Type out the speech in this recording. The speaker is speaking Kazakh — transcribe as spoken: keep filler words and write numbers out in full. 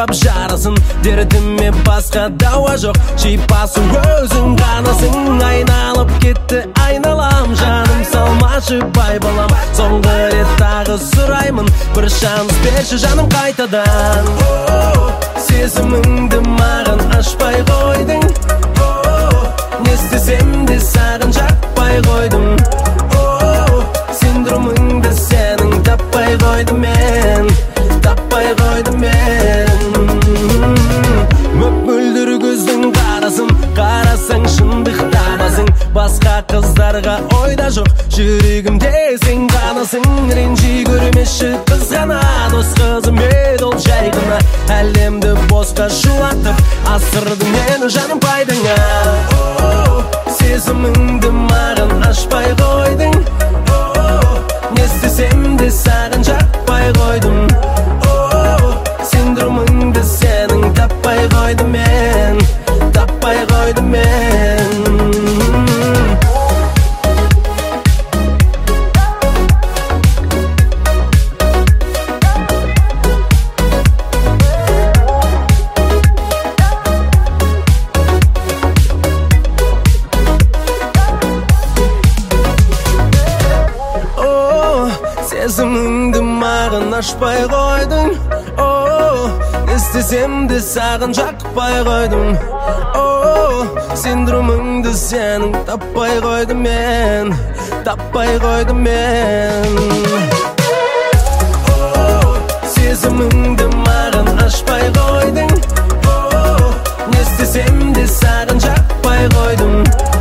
Аңсап жарасын дертіме басқа дауа жоқ. Шипасы өзің ғанасың, айналып кетті айналам. Жаным салмашы бай балам, соңғы рет тағы сұраймын, бір шанс берші жаным қайтадан. Сезіміңді маған ашпай қойдың, не істесем де саған жақпай қойдым. Синдромыңды сенің таппай қойдым мен, таппай қойдым мен. Мөп-мөлдір көздің қарасын, қарасаң шындық табасың. Басқа қыздарға ойда жоқ, жүрегімде сен ғанасың. Ренжи көрмеші қызғана, дос қызым ед ол жай ғана. Әлемді босқа шулатып асырды мені жаным пайдаңа. Сезіміңді маған ашпай қойдың, не істесем де саған жақпай қойдым. Синдромыңды сенің таппай қойдым мен, таппай қойдым мен. Сезіміңді маған ашпай қойдың, істесем де саған жақпай қойдым. Синдромыңды сенің таппай қойдым мен, таппай қойдым мен. Сезіміңді маған ашпай қойдың, не істесем де саған жақпай қойдым.